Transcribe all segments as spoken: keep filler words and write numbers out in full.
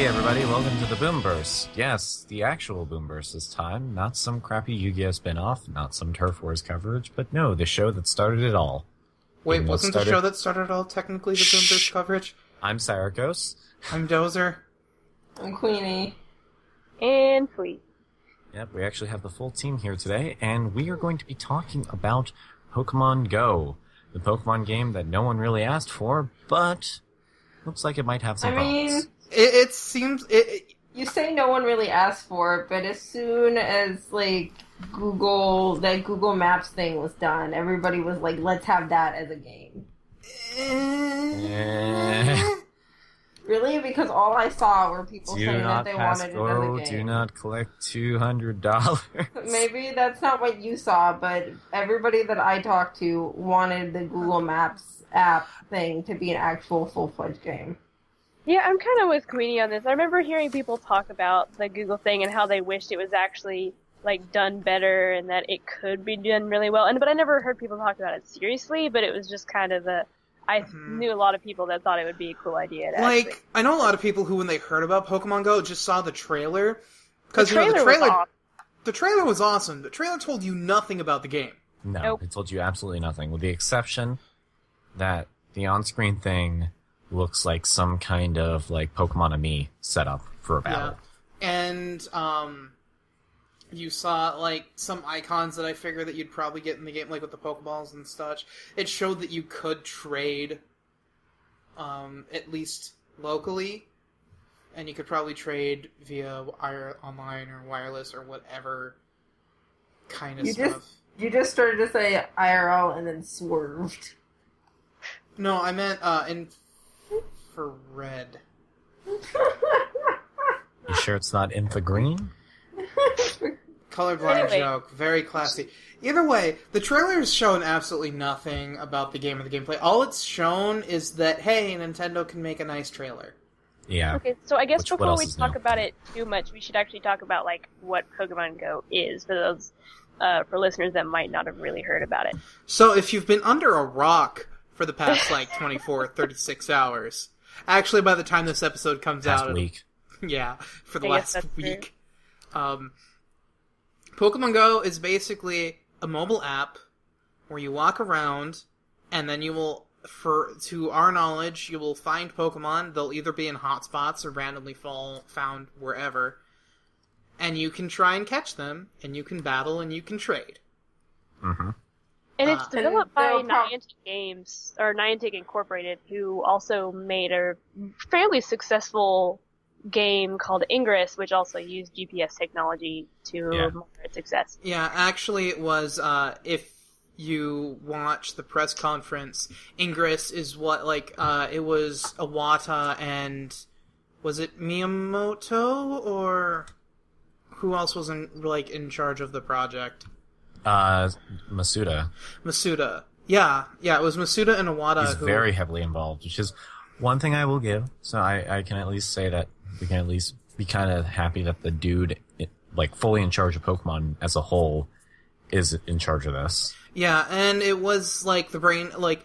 Hey everybody, welcome to the Boom Burst. Yes, the actual Boom Burst this time, not some crappy Yu-Gi-Oh spin-off, not some Turf Wars coverage, but no, the show that started it all. Wait, Even wasn't started... the show that started it all technically the Boom Burst coverage? I'm Syracuse. I'm Dozer. I'm Queenie. And Fleet. Yep, we actually have the full team here today, and we are going to be talking about Pokemon Go, the Pokemon game that no one really asked for, but looks like it might have some I mean, problems. It, it seems... It, it, you say no one really asked for it, but as soon as, like, Google, that Google Maps thing was done, everybody was like, let's have that as a game. Eh. Really? Because all I saw were people Do saying that not they pass wanted go, it as a game. do not collect two hundred dollars. Maybe that's not what you saw, but everybody that I talked to wanted the Google Maps app thing to be an actual full-fledged game. Yeah, I'm kind of with Queenie on this. I remember hearing people talk about the Google thing and how they wished it was actually, like, done better and that it could be done really well. And But I never heard people talk about it seriously, but it was just kind of the... I mm-hmm. knew a lot of people that thought it would be a cool idea. To like, actually... I know a lot of people who, when they heard about Pokemon Go, just saw the trailer. Because, you know, the was trailer... awesome. The trailer was awesome. The trailer told you nothing about the game. No, Nope. it told you absolutely nothing, with the exception that the on-screen thing looks like some kind of, like, Pokemon-Ami setup for a battle. Yeah. And, um... you saw, like, some icons that I figured that you'd probably get in the game, like with the Pokeballs and such. It showed that you could trade, um, at least locally, and you could probably trade via wire, online or wireless or whatever kind of You stuff. just you just started to say I R L and then swerved. No, I meant, uh, in... for red. You sure it's not Infogreen? Colorblind Anyway. joke. Very classy. Either way, the trailer has shown absolutely nothing about the game or the gameplay. All it's shown is that, hey, Nintendo can make a nice trailer. Yeah. Okay, so I guess Which- what before else we is talk new? about it too much, we should actually talk about, like, what Pokemon Go is for those, uh, for listeners that might not have really heard about it. So if you've been under a rock for the past, like, twenty-four, thirty-six hours... Actually, by the time this episode comes Past out... it'll- week. Yeah, for the I guess last that's week. Um, Pokemon Go is basically a mobile app where you walk around, and then you will, for to our knowledge, you will find Pokemon. They'll either be in hotspots or randomly fall, found wherever, and you can try and catch them, and you can battle, and you can trade. Mm-hmm. And Uh, it's developed by they'll prob- Niantic Games, or Niantic Incorporated, who also made a fairly successful game called Ingress, which also used G P S technology to Yeah. moderate success. Yeah, actually, it was, uh, if you watch the press conference, Ingress is what, like, uh, it was Iwata and, was it Miyamoto, or who else was in, like, in charge of the project? Uh, Masuda. Masuda. Yeah, yeah, it was Masuda and Iwata He's who... very heavily involved, which is one thing I will give. So I, I can at least say that we can at least be kind of happy that the dude, like, fully in charge of Pokemon as a whole, is in charge of this. Yeah, and it was, like, the brain, like...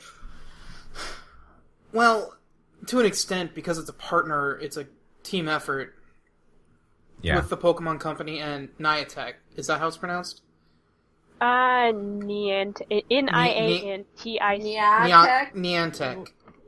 Well, to an extent, because it's a partner, it's a team effort Yeah. with the Pokemon Company and Niantic. Is that how it's pronounced? Uh, Niantic, N I A N T I C. Niantic. Niantic.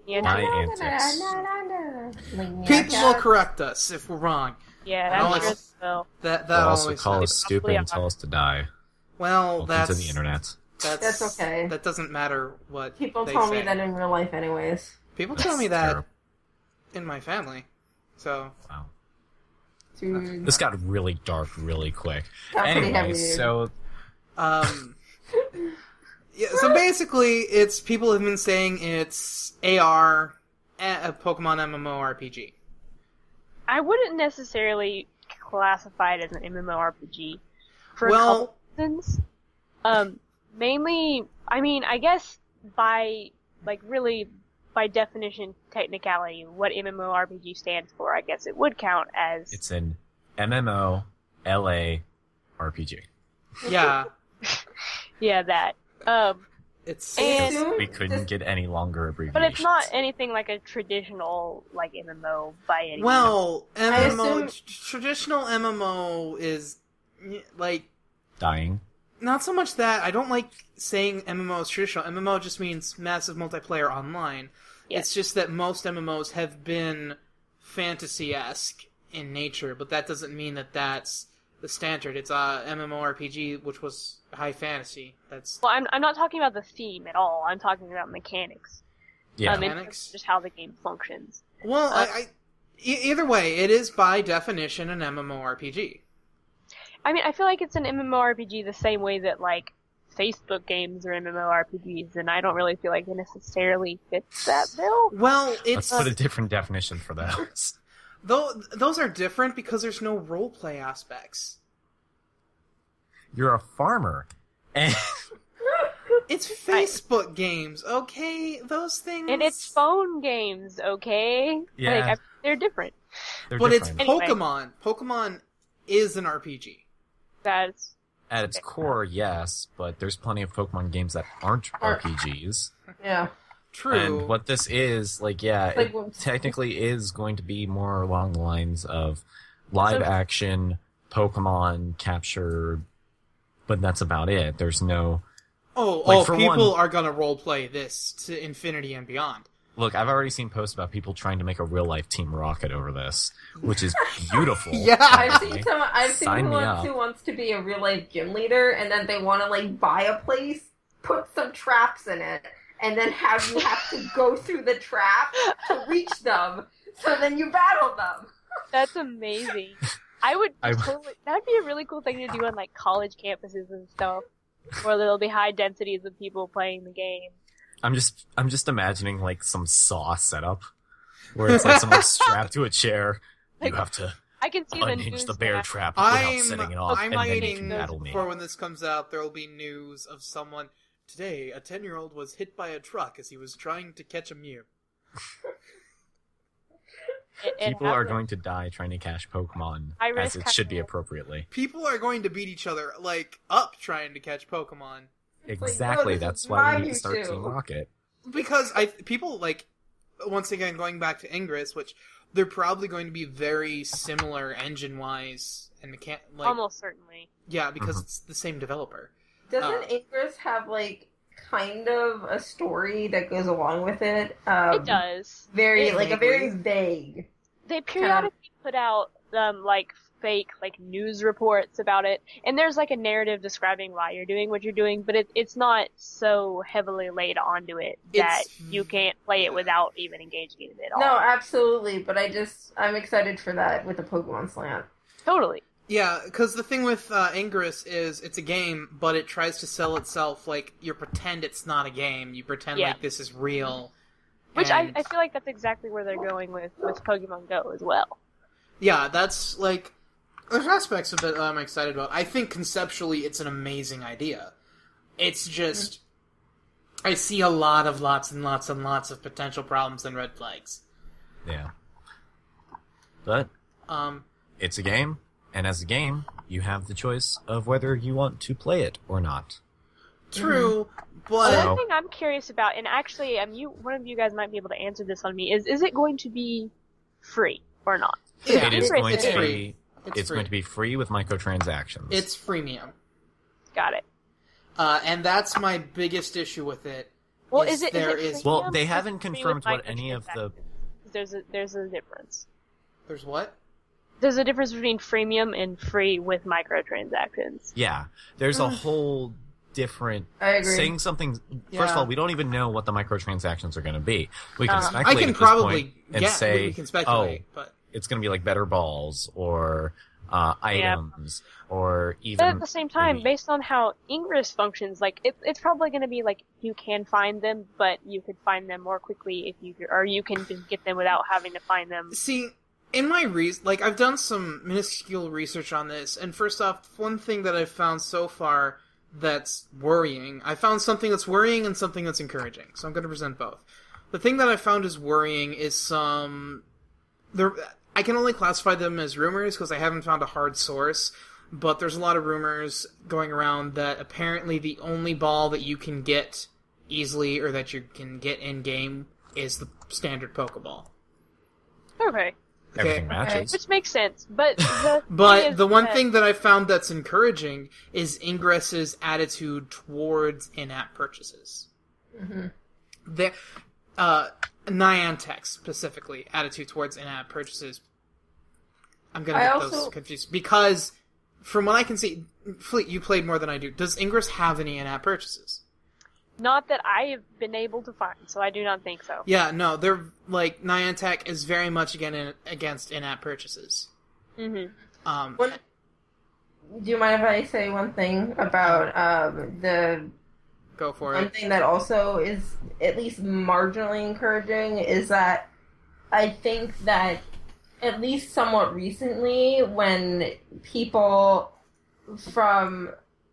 Niantics. People will correct us if we're wrong. Yeah, And that's always- true as well. That They'll that also always call us happens. stupid and tell us to die. Well, Welcome that's to the internet. That's, That's okay. That doesn't matter what People they tell say. me that in real life anyways. People That's tell me that true. in my family. So Wow. Dude. This got really dark really quick. Got pretty Anyway, heavy, dude. so Um, yeah, so basically, it's people have been saying it's A R, a a Pokemon MMORPG. I wouldn't necessarily classify it as an MMORPG for Well- a couple reasons. Um, mainly, I mean, I guess by, like, really, by definition, technicality, what MMORPG stands for, I guess it would count as... it's an M M O L A R P G. Yeah, Yeah, that. Um, It's And- Assume We couldn't this- get any longer abbreviations. But it's not anything like a traditional like M M O by any means. well, M M O assume- t- traditional M M O is y- like dying. not so much that I don't like saying M M O is traditional. M M O just means massive multiplayer online. Yes. It's just that most M M Os have been fantasy-esque in nature, but that doesn't mean that that's the standard. It's a MMORPG, which was high fantasy. That's Well, I'm I'm not talking about the theme at all. I'm talking about mechanics. Yeah. Um, in Mechanics? terms of just how the game functions. well, Uh, I, I e- either way, it is by definition an MMORPG. I mean, I feel like it's an MMORPG the same way that like Facebook games are MMORPGs, and I don't really feel like it necessarily fits that bill. Well, Let's it's put a different definition for those. though those are different because there's no roleplay aspects. You're a farmer. And It's Facebook games, okay? Those things. And it's phone games, okay? Yeah. Like, I, they're different. they're but different. it's Anyway. Pokemon. Pokemon is an R P G. That's At its core, yes, but there's plenty of Pokemon games that aren't Are- R P Gs. Yeah. True. And what this is, like, yeah, Like it when- technically is going to be more along the lines of live So- action, Pokemon capture, but that's about it. There's no... oh, like, oh, for people one- are gonna roleplay this to infinity and beyond. Look, I've already seen posts about people trying to make a real-life Team Rocket over this, which is beautiful. Yeah. I've by the way. seen some. I've seen Sign me one up. who wants to be a real life gym leader, and then they want to like buy a place, put some traps in it, and then have you have to go through the trap to reach them. So then you battle them. that's amazing. I would I- totally. That'd be a really cool thing to do on like college campuses and stuff, where there'll be high densities of people playing the game. I'm just, I'm just imagining like some Saw setup, where it's like someone strapped to a chair. You Like, have to I can see the unhinge news the bear now. trap without I'm, setting it off, I'm and then you waiting can battle me. for when this comes out. There will be news of someone today. A ten-year-old was hit by a truck as he was trying to catch a Mew. It- it People are happens. going to die trying to catch Pokemon, High as risk, it high should be reward. appropriately. People are going to beat each other like up trying to catch Pokemon. It's like, Exactly, no, this that's is why my we need to start Mewtwo. Team Rocket. Because I people like once again going back to Ingress, which they're probably going to be very similar engine wise and mechan- like Almost certainly. yeah, because Mhm. it's the same developer. Doesn't Uh, Ingress have like kind of a story that goes along with it? Um, It does. Very It- like a very vague. They periodically put out um like fake like news reports about it, and there's like a narrative describing why you're doing what you're doing, but it, it's not so heavily laid onto it that It's- you can't play it without even engaging in it at all. No, absolutely. But I just I'm excited for that with the Pokemon slant. Totally. Yeah, because the thing with uh, Ingress is it's a game, but it tries to sell itself like you pretend it's not a game. You pretend Yeah. like this is real. Which I, And- I feel like that's exactly where they're going with, with Pokemon Go as well. Yeah, that's like there's aspects of it that I'm excited about. I think conceptually it's an amazing idea. It's just I see a lot of lots and lots and lots of potential problems and red flags. Yeah. But Um, it's a game, and as a game, you have the choice of whether you want to play it or not. true, Well, but So- one thing I'm curious about, and actually, um, you one of you guys might be able to answer this on me, is is it going to be free or not? yeah, it is free. going it's to free. be. It's, It's free. going to be free with microtransactions. It's freemium. Got it. Uh, and that's my biggest issue with it. Well, is is it? there is it is- Well, premium they or haven't free with confirmed what any of the- microtransactions? There's a there's a difference. There's what? There's a difference between freemium and free with microtransactions. Yeah, there's a Mm. whole different I agree. saying something. First Yeah. of all, we don't even know what the microtransactions are going to be. We can Uh, speculate I can at this probably point and guess. say, we can speculate, oh, but it's going to be like better balls or uh, Yeah. items or even. But at the same time, maybe- based on how Ingress functions, like it, it's probably going to be like you can find them, but you could find them more quickly if you, or you can just get them without having to find them. see, in my re- like I've done some minuscule research on this, and first off, one thing that I've found so far that's worrying, I found something that's worrying and something that's encouraging. So I'm going to present both. The thing that I found is worrying is some there. I can only classify them as rumors because I haven't found a hard source, but there's a lot of rumors going around that apparently the only ball that you can get easily or that you can get in game is the standard Pokeball. Okay. Everything Okay. matches. Which makes sense, but the thing But is the one that- thing that I found that's encouraging is Ingress's attitude towards in-app purchases. Mm-hmm. Their, uh, Niantic specifically, attitude towards in-app purchases. I'm gonna I get also- those confused. Because, from what I can see, Fleet, you played more than I do. Does Ingress have any in-app purchases? Not that I have been able to find, so I do not think so. Yeah, no, they're, like, Niantic is very much again in, against in-app purchases. Mm-hmm. Um, One, do you mind if I say one thing about um, the go for one it. thing that also is at least marginally encouraging is that I think that at least somewhat recently, when people from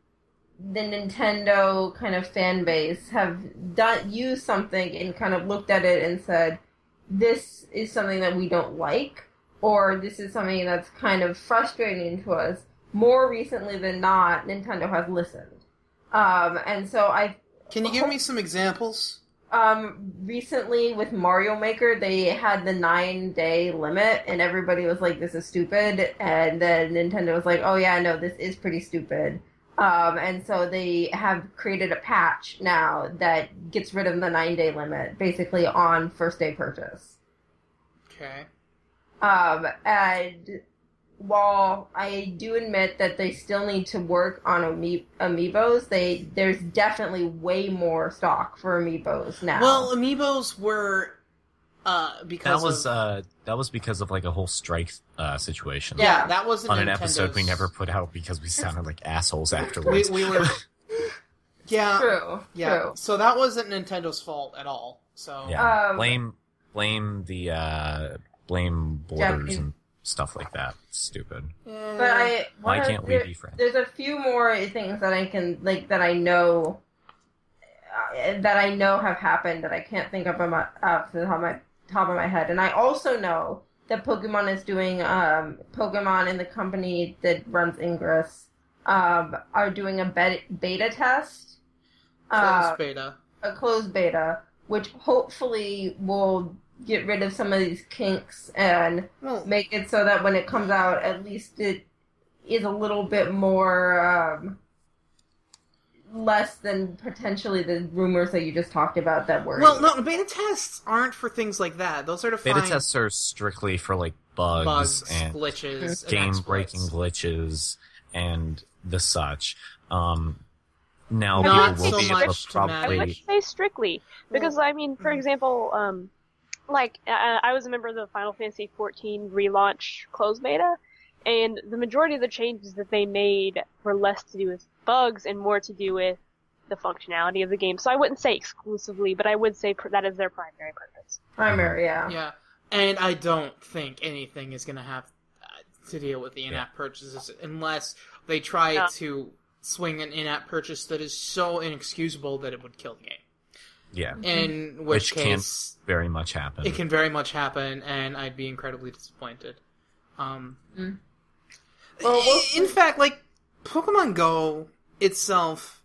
the Nintendo kind of fan base have done used something and kind of looked at it and said, this is something that we don't like, or this is something that's kind of frustrating to us, more recently than not, Nintendo has listened. Um, and so I Can you give me some examples? Um, recently with Mario Maker, they had the nine day limit, and everybody was like, this is stupid, and then Nintendo was like, oh yeah, no, this is pretty stupid. Um, and so they have created a patch now that gets rid of the nine day limit, basically on first day purchase. Okay. Um, and while I do admit that they still need to work on ami- amiibos, they there's definitely way more stock for amiibos now. Well, amiibos were uh because That was of, uh that was because of like a whole strike uh situation. yeah, that wasn't On an Nintendo's- episode we never put out because we sounded like assholes we, afterwards. we were yeah true, yeah true. so that wasn't Nintendo's fault at all. So Yeah. Um, blame blame the uh blame borders Japanese- and stuff like that. Stupid. Yeah. But I Why wanna- can't we there- be friends? There's a few more things that I can like that I know uh, that I know have happened that I can't think of on my, off the top of my top of my head, and I also know that Pokemon is doing um, Pokemon and the company that runs Ingress um, are doing a beta, beta test, uh, Closed beta. a closed beta, which hopefully will get rid of some of these kinks and Well, make it so that when it comes out, at least it is a little bit more um, less than potentially the rumors that you just talked about that were. well, no, beta tests aren't for things like that. Those are to Beta find tests are strictly for like bugs, bugs, and glitches, and game breaking exploits. glitches and the such. Um now Not people will so be able much to to I probably would say strictly because I mean, for mhm. example, um, like uh, I was a member of the Final Fantasy fourteen relaunch closed beta, and the majority of the changes that they made were less to do with bugs and more to do with the functionality of the game. So I wouldn't say exclusively, but I would say pr- that is their primary purpose. primary, yeah. Yeah, and I don't think anything is going to have uh, to deal with the in-app purchases unless they try Yeah. to swing an in-app purchase that is so inexcusable that it would kill the game. yeah, In Which which, can case, very much happen. it can very much happen, and I'd be incredibly disappointed. Um, Mm. Well, we'll- in fact, like Pokemon Go itself,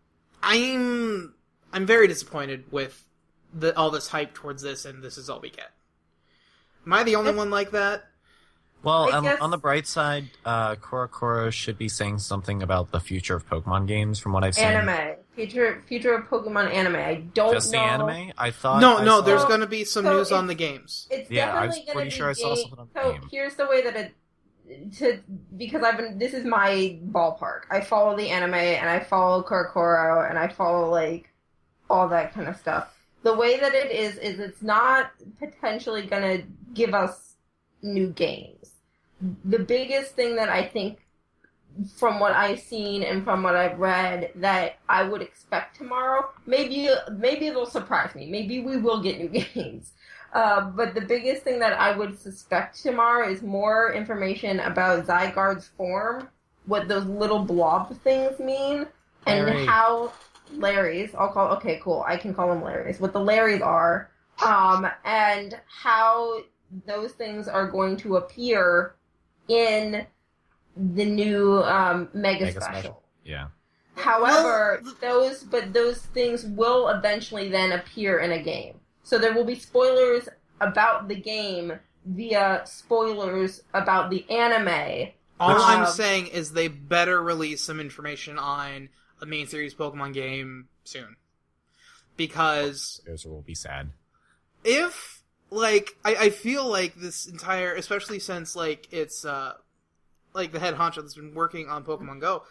I'm I'm very disappointed with the all this hype towards this, and this is all we get. Am I the only one like that? Well, I um, guess- on the bright side, uh, Korokoro should be saying something about the future of Pokemon games, from what I've seen. Anime. Future future of Pokemon anime. I don't Just know. the anime? I thought. No, I no. saw- There's So- going to be some so news on it's- the games. It's Yeah, I was definitely going to pretty be sure I saw game- something on So game. here's the way that it to because I've been this is my ballpark. I follow the anime and I follow Korokoro and I follow like all that kind of stuff. The way that it is is it's not potentially going to give us new games. The biggest thing that I think from what I've seen and from what I've read that I would expect tomorrow, maybe maybe it'll surprise me. Maybe we will get new games. Uh, but the biggest thing that I would suspect tomorrow is more information about Zygarde's form, what those little blob things mean, and Larry. how Larry's, I'll call, okay, cool, I can call them Larry's, what the Larry's are, um, and how those things are going to appear in the new um, Mega, Mega Special. Special. Yeah. However, those but those things will eventually then appear in a game. So there will be spoilers about the game via spoilers about the anime. All Um, I'm saying is they better release some information on a main series Pokemon game soon. Because It will be sad. if, like, I, I feel like this entire, especially since, like, it's, uh, like, the head honcho that's been working on Pokemon Go,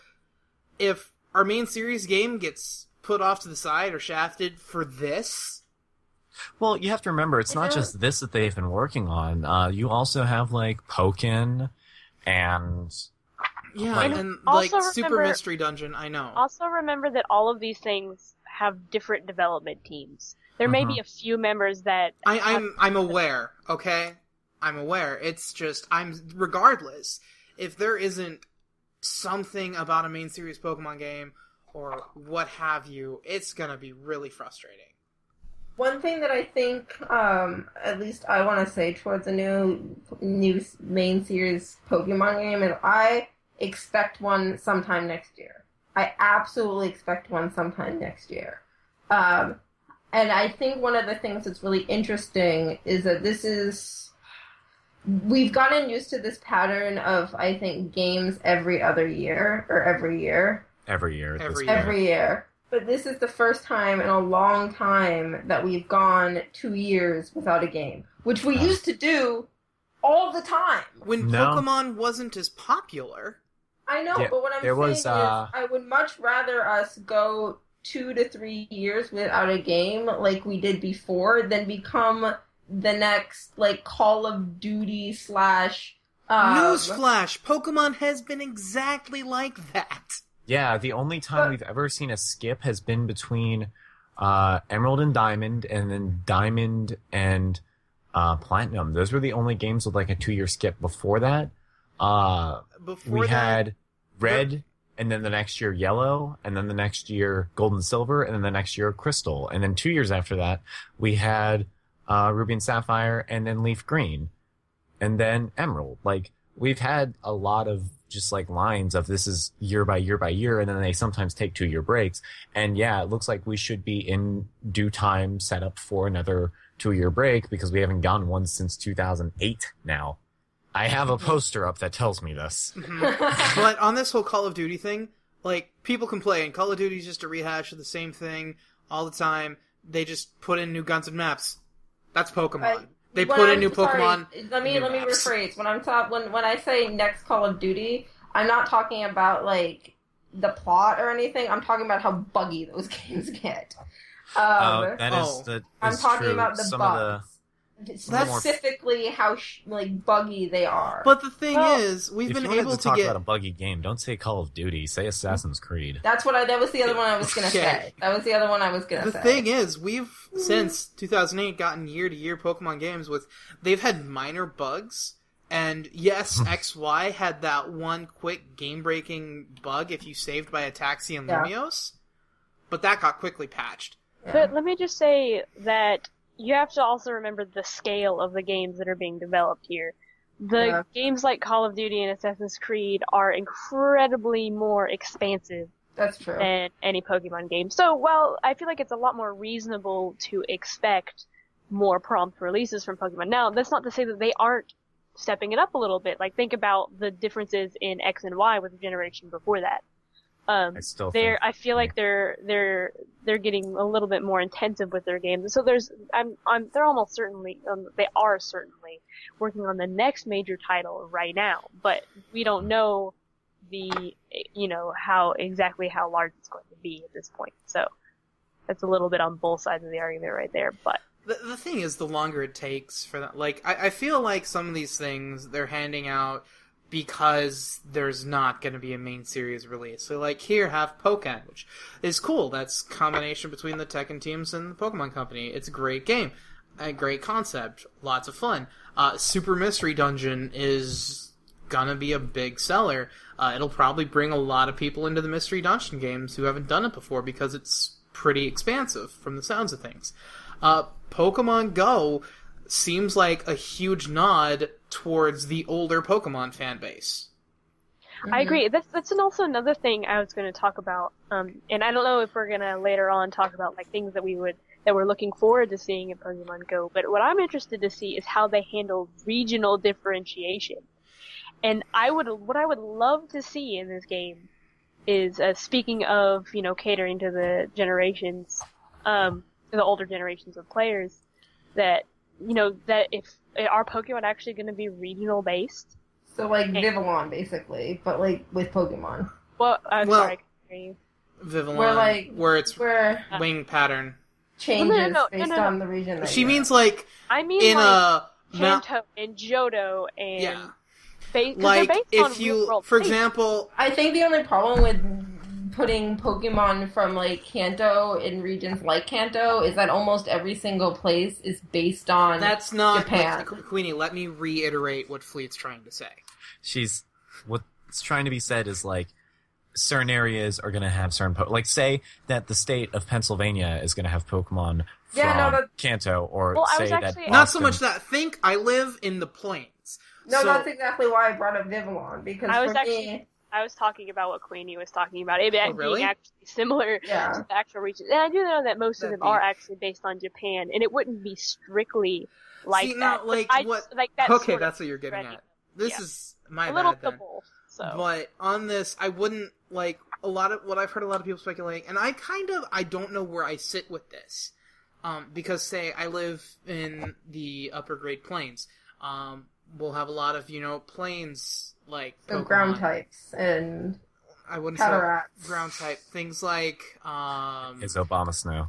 if our main series game gets put off to the side or shafted for this... Well, you have to remember, it's not Yeah. just this that they've been working on. Uh, you also have, like, Pokken and... Yeah, Like- and, Also like, Super remember- Mystery Dungeon, I know. Also remember that all of these things have different development teams. There may be a few members that I, I'm I'm aware, okay? I'm aware. It's just I'm regardless. If there isn't something about a main series Pokemon game or what have you, it's gonna be really frustrating. One thing that I think, um, at least I want to say towards a new new main series Pokemon game is I expect one sometime next year. I absolutely expect one sometime next year. Um, and I think one of the things that's really interesting is that this is... We've gotten used to this pattern of, I think, games every other year, or every year. Every year. at this Every point. Every year. But this is the first time in a long time that we've gone two years without a game. Which we Oh. used to do all the time. When No. Pokemon wasn't as popular, I know, Yeah, but what I'm there saying was, is uh, I would much rather us go two to three years without a game like we did before than become the next, like, Call of Duty slash... Um, newsflash, Pokemon has been exactly like that. Yeah, the only time But- we've ever seen a skip has been between uh, Emerald and Diamond, and then Diamond and uh, Platinum. Those were the only games with like a two-year skip. Before that, uh, Before we that, had Red, and then the next year Yellow, and then the next year Gold and Silver, and then the next year Crystal, and then two years after that we had uh, Ruby and Sapphire, and then Leaf Green, and then Emerald. Like, we've had a lot of just like lines of this is year by year by year, and then they sometimes take two year breaks. And yeah, it looks like we should be in due time set up for another two year break because we haven't gotten one since two thousand eight now. I have a poster up that tells me this. But on this whole Call of Duty thing, like, people complain, Call of Duty is just a rehash of the same thing all the time. They just put in new guns and maps. That's Pokemon. I- they When put in I'm- new sorry, Pokemon. Let me new let me maps. rephrase. When I'm talk when when I say next Call of Duty, I'm not talking about like the plot or anything. I'm talking about how buggy those games get. Um, Uh, that is Oh. that I'm is talking true. about the Some bugs. of That's- Specifically, how sh- like buggy they are. But the thing Well, is, we've the if been you wanted able to to talk get... about a buggy game, don't say Call of Duty. Say Assassin's Creed. That's what I. That was the other one I was gonna Okay. say. That was the other one I was gonna The say. thing is, we've, since two thousand eight, gotten year-to-year Pokemon games with... They've had minor bugs, and yes, X Y had that one quick game-breaking bug if you saved by Ataxian Yeah. Lumios, but that got quickly patched. But let me just say that you have to also remember the scale of the games that are being developed here. The Yeah. games like Call of Duty and Assassin's Creed are incredibly more expansive That's true. than any Pokemon game. So, while I feel like it's a lot more reasonable to expect more prompt releases from Pokemon. Now, that's not to say that they aren't stepping it up a little bit. Like, think about the differences in X and Y with the generation before that. Um, I still they're, think I feel like they're, they're, they're getting a little bit more intensive with their games. So there's, I'm, I'm, they're almost certainly, um, they are certainly working on the next major title right now, but we don't know the, you know, how, exactly how large it's going to be at this point. So that's a little bit on both sides of the argument right there, but. The, the thing is, the longer it takes for that, like, I, I feel like some of these things they're handing out because there's not going to be a main series release. So, like, here, have Pokken, which is cool. That's a combination between the Tekken teams and the Pokemon Company. It's a great game. A great concept. Lots of fun. Uh, Super Mystery Dungeon is gonna be a big seller. Uh, it'll probably bring a lot of people into the Mystery Dungeon games who haven't done it before because it's pretty expansive from the sounds of things. Uh, Pokemon Go seems like a huge nod towards the older Pokemon fan base. Mm-hmm. I agree. That's that's an also another thing I was going to talk about. Um, and I don't know if we're going to later on talk about like things that we would that we're looking forward to seeing in Pokemon Go. But what I'm interested to see is how they handle regional differentiation. And I would what I would love to see in this game is uh, speaking of you know catering to the generations, um, the older generations of players, that you know that if are Pokemon actually going to be regional based? So like Vivillon, basically, but like with Pokemon. Well, I'm Well, sorry, I can't hear you. Vivillon, Where, like, where it's Where wing pattern. changes no, no, no, based no, no. on the region. That She you're means in. like I mean in like a mount- Kanto and Johto and yeah, ba- 'cause like they're based on if real you, world for places. example, I think the only problem with putting Pokemon from like Kanto in regions like Kanto is that almost every single place is based on that's not Japan. like, Queenie. Let me reiterate what Fleet's trying to say. She's what's trying to be said is like certain areas are going to have certain po- like say that the state of Pennsylvania is going to have Pokemon from Yeah, no, that- Kanto, or Well, I say was that actually- Not so Boston- much that. Think I live in the plains. No, so, that's exactly why I brought up Vivillon, because I was for actually me, I was talking about what Queenie was talking about. It Oh, really? being actually similar Yeah. to the actual regions. And I do know that most of That'd them are be- actually based on Japan, and it wouldn't be strictly like See, no, that. But like, I what- just, like that okay, sort of that's what you're getting spreading. at. This Yeah. is my a little bad then. double. So But on this, I wouldn't like a lot of what I've heard a lot of people speculating, and I kind of I don't know where I sit with this, um, because say I live in the upper Great Plains, um, we'll have a lot of you know plains like so Pokemon. ground types and I wouldn't Cataracts. say ground type things like um, is Obama Snow.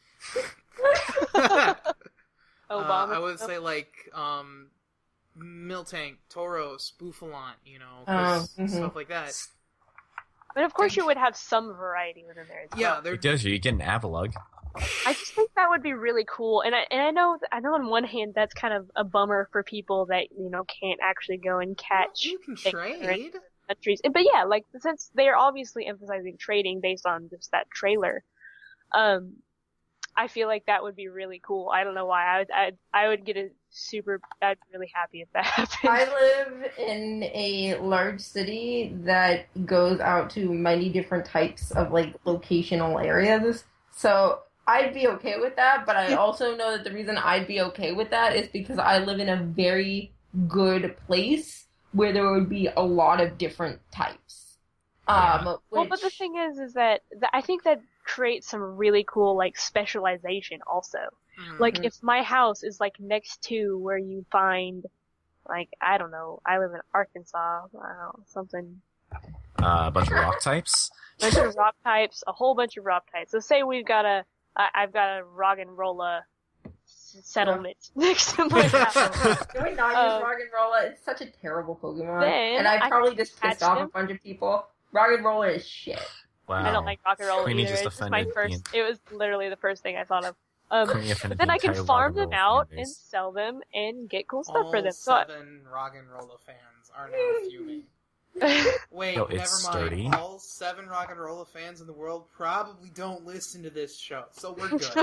uh, Obama. I would say like um, Miltank, Tauros, Buffalant, you know, Oh, 'cause mhm. stuff like that. but of course, you would have some variety within there. As Yeah, well. they're It does you. You get an Avalugg. I just think that would be really cool, and I and I know I know on one hand that's kind of a bummer for people that you know can't actually go and catch you can things trade. that are in countries. But yeah, like since they are obviously emphasizing trading based on just that trailer, um, I feel like that would be really cool. I don't know why. I would I I would get a super. I'd be really happy if that happened. I live in a large city that goes out to many different types of like locational areas. So I'd be okay with that, but I also know that the reason I'd be okay with that is because I live in a very good place where there would be a lot of different types. Um, Well, which, but the thing is, is that, that I think that creates some really cool like specialization also. Mm. Like Mhm. if my house is like next to where you find, like I don't know, I live in Arkansas, I don't know, something, Uh, a bunch of rock types. bunch of rock types, a whole bunch of rock types. So say we've got a, I, I've got a Roggenrola s- settlement next to my house. Can we not Uh, use Roggenrola? It's such a terrible Pokemon. Then And I I probably just catch pissed off them. a bunch of people. Roggenrola is shit. Wow. I don't like rock and roll Queenie either. just It's just my offended first. the- It was literally the first thing I thought of. Um, Queenie offended then the I can entire farm rock them and roll out fan and base. sell them and get cool stuff All for them. So I- seven Roggenrola fans are now fuming. Wait, No, never mind. it's sturdy. All seven Roggenrola fans in the world probably don't listen to this show, so we're good.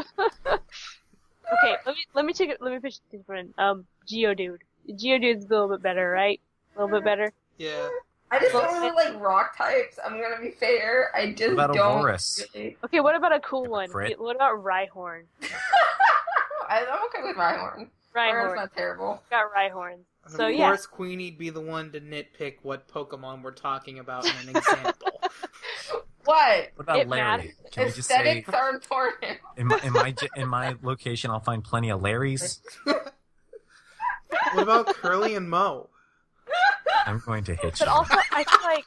okay, let me let me take it. Let me pitch it different. Um, Geodude. Geodude's a little bit better, right? A little bit better. Yeah. I just Well, don't really like rock types. I'm gonna be fair. I just What about don't. Aurorus? Really... Okay, what about a cool Like a one? crit? What about Rhyhorn? I, I'm okay with Rhyhorn. Rhyhorn's Rhyhorn. not terrible. Got Rhyhorn. And So of yeah. course, Queenie'd be the one to nitpick what Pokemon we're talking about in an example. What? What about It Larry? matters. Can we just say Aesthetics are important. in my, in my j- in my location I'll find plenty of Larrys? What about Curly and Mo? I'm going to hit But you. also, I feel like.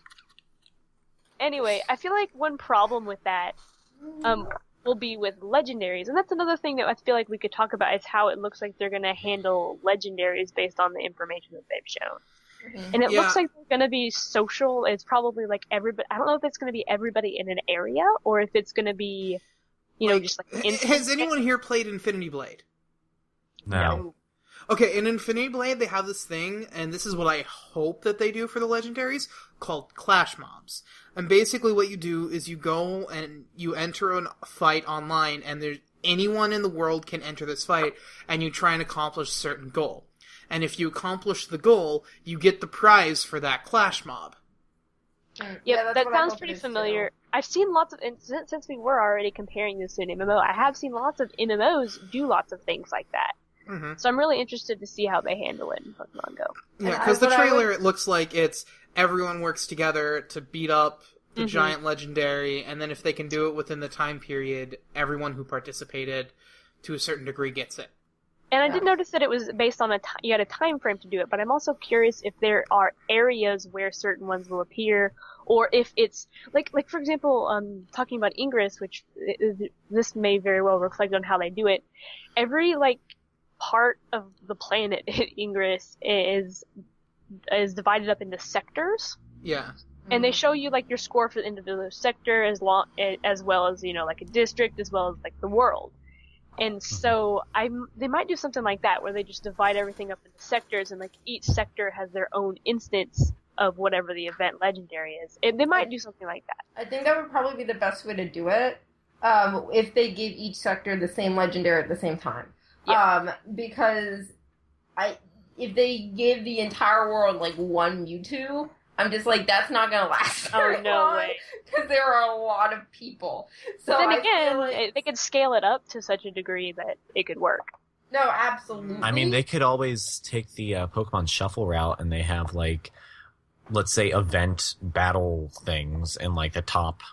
Anyway, I feel like one problem with that, um, will be with legendaries, and that's another thing that I feel like we could talk about is how it looks like they're going to handle legendaries based on the information that they've shown. And it Yeah. looks like they're going to be social. It's probably like everybody. I don't know if it's going to be everybody in an area or if it's going to be, you know, Like, just like. h- has anyone here played Infinity Blade? No. Okay, in Infinity Blade, they have this thing, and this is what I hope that they do for the legendaries, called Clash Mobs. And basically what you do is you go and you enter a fight online, and there's anyone in the world can enter this fight, and you try and accomplish a certain goal. And if you accomplish the goal, you get the prize for that Clash Mob. Mm, Yep, yeah, that's that what I sounds hope it pretty is, familiar. too. I've seen lots of, and since since we were already comparing this to an M M O, I have seen lots of M M Os do lots of things like that. Mm-hmm. So I'm really interested to see how they handle it in Pokemon Go. Yeah, And because I- the what I trailer, would- it looks like it's everyone works together to beat up the Mhm. giant legendary, and then if they can do it within the time period, everyone who participated to a certain degree gets it. And I Yeah. did notice that it was based on a ti you had a time frame to do it, but I'm also curious if there are areas where certain ones will appear, or if it's like like for example, um, talking about Ingress, which is, this may very well reflect on how they do it. Every like part of the planet in Ingress is is divided up into sectors. Yeah. And they show you like your score for the individual sector as long as well as, you know, like a district as well as like the world. And so I'm they might do something like that where they just divide everything up into sectors and like each sector has their own instance of whatever the event legendary is. And they might do something like that. I think that would probably be the best way to do it. Um, if they gave each sector the same legendary at the same time. Yeah. Um, because I if they give the entire world like one Mewtwo, I'm just like, that's not gonna last Oh, very no long, way. because there are a lot of people. So But then I again, feel like, it- they could scale it up to such a degree that it could work. no, absolutely. I mean, they could always take the uh, Pokemon Shuffle route, and they have like, let's say, event battle things, and like the top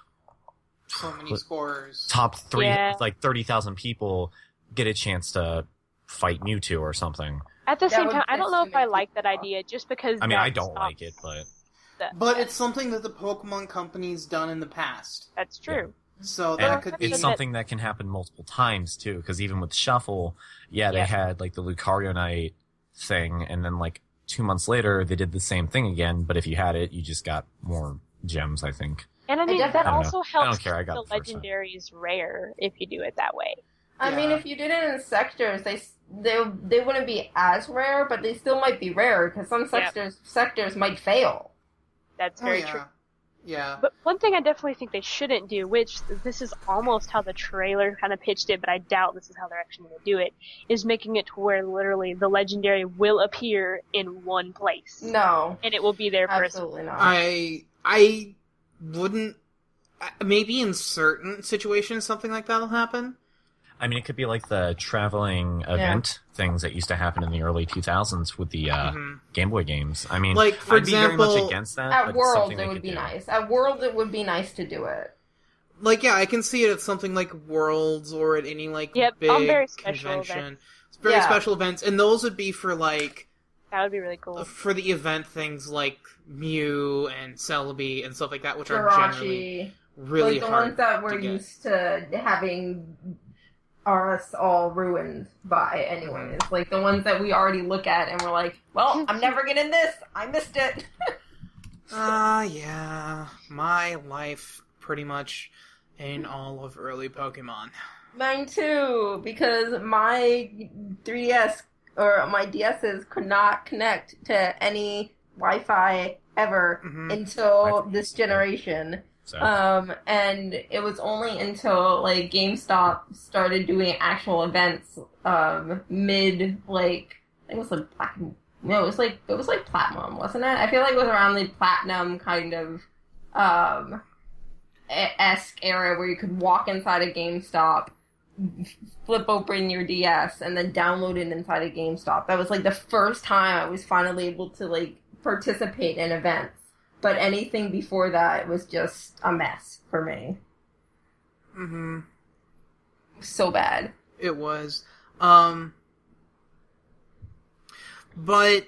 So many scorers. top three, Yeah. like thirty thousand people get a chance to fight Mewtwo or something. At the That same would time, I don't piss know too if I many like that people off. idea just because I mean, I that don't like it, stops but the- But it's something that the Pokemon company's done in the past. that's true. So and that could be... it's something that can happen multiple times too. Because even with Shuffle, yeah, they Yeah. had like the Lucario Knight thing, and then like two months later they did the same thing again. But if you had it, you just got more gems, I think. And I mean, definitely- that I don't also know. I don't helps care, I keep got the the first one. legendaries rare if you do it that way. I mean, Yeah. if you did it in sectors, they s- they they wouldn't be as rare, but they still might be rare because some sectors sectors might fail. That's Oh, very yeah. true. Yeah. But one thing I definitely think they shouldn't do, which this is almost how the trailer kind of pitched it, but I doubt this is how they're actually going to do it, is making it to where literally the legendary will appear in one place. No, And it will be there for a absolutely not. I... I wouldn't... I- Maybe in certain situations something like that will happen. I mean, it could be like the traveling event things that used to happen in the early two thousands with the uh, Mhm. Game Boy games. I mean, Like, for I'd be very much example, against that. At but it's World, something they it would could be do. nice. At World, it would be nice to do it. Like, yeah, I can see it at something like Worlds or at any, like, Yep, big on very special convention. events. Very Yeah. special events. And those would be for, like, That would be really cool. for the event things like Mew and Celebi and stuff like that, which are generally Jirachi, really like the hard ones that we're to get. used to having us all ruined by, anyways. Like the ones that we already look at and we're like, well, I'm never getting this. I missed it. Ah, uh, yeah. My life, pretty much, in all of early Pokemon. Mine too, because my three D S or my D S's could not connect to any Wi-Fi ever Mhm. until Wi-Fi. this generation. So, Um, and it was only until like GameStop started doing actual events, um, mid like I think it was like platinum. No, it was like it was like platinum, wasn't it? I feel like it was around the platinum kind of um esque era where you could walk inside a GameStop, flip open your D S, and then download it inside a GameStop. That was like the first time I was finally able to like participate in events. But anything before that was just a mess for me. Mm-hmm. So bad. It was. Um, but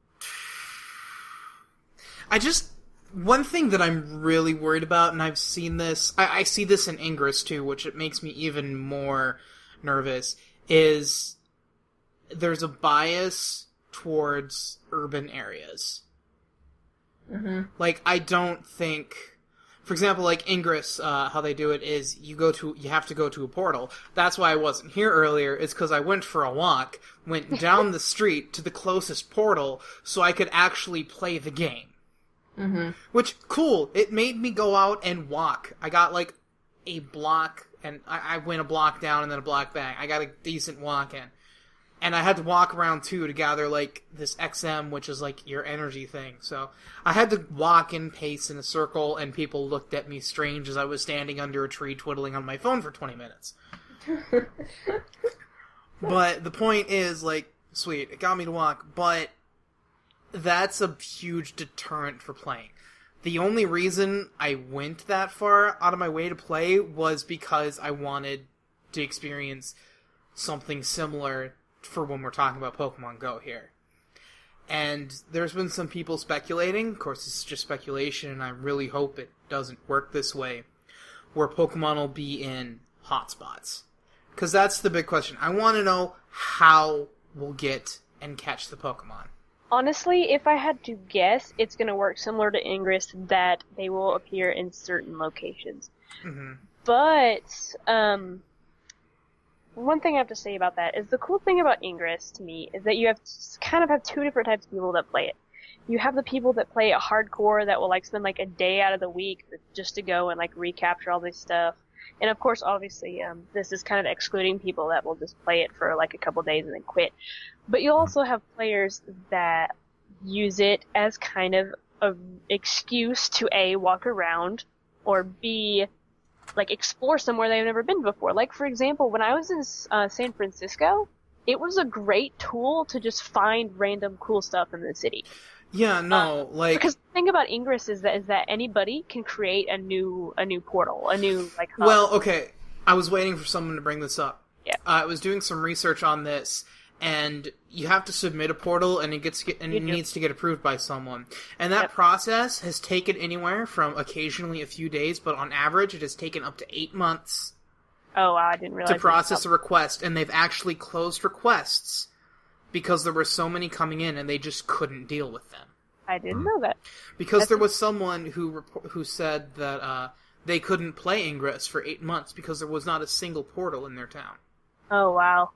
I just one thing that I'm really worried about, and I've seen this, I, I see this in Ingress too, which it makes me even more nervous, is there's a bias towards urban areas. Mm-hmm. Like, I don't think... For example, like Ingress, uh, how they do it is you go to, you have to go to a portal. That's why I wasn't here earlier, is because I went for a walk, went down the street to the closest portal, so I could actually play the game. Mm-hmm. Which, cool, it made me go out and walk. I got, like, a block, and I, I went a block down and then a block back. I got a decent walk in. and I had to walk around too to gather like this X M, which is like your energy thing. So I had to walk and pace in a circle, and people looked at me strange as I was standing under a tree twiddling on my phone for twenty minutes. But the point is, like, sweet, it got me to walk, but that's a huge deterrent for playing. The only reason I went that far out of my way to play was because I wanted to experience something similar for when we're talking about Pokemon Go here. And there's been some people speculating, of course this is just speculation, and I really hope it doesn't work this way, where Pokemon will be in hotspots. Because that's the big question. I want to know how we'll get and catch the Pokemon. Honestly, if I had to guess, it's going to work similar to Ingress, that they will appear in certain locations. Mm-hmm. But, um, one thing I have to say about that is the cool thing about Ingress, to me, is that you have kind of have two different types of people that play it. You have the people that play it hardcore that will, like, spend, like, a day out of the week just to go and, like, recapture all this stuff. And of course, obviously, um, this is kind of excluding people that will just play it for like a couple days and then quit. But you'll also have players that use it as kind of an excuse to A, walk around, or B, like explore somewhere they've never been before. Like, for example, when I was in uh, San Francisco, it was a great tool to just find random cool stuff in the city. Yeah, no, um, like because the thing about Ingress is that is that anybody can create a new a new portal, a new like hub. Well, okay. I was waiting for someone to bring this up. Yeah. Uh, I was doing some research on this, and you have to submit a portal, and it gets get, and it needs to get approved by someone. And that Yep. process has taken anywhere from occasionally a few days, but on average, it has taken up to eight months Oh, wow, I didn't realize to process a request, and they've actually closed requests because there were so many coming in, and they just couldn't deal with them. I didn't know that. Because That's there was someone who repor- who said that uh, they couldn't play Ingress for eight months because there was not a single portal in their town. Oh, wow.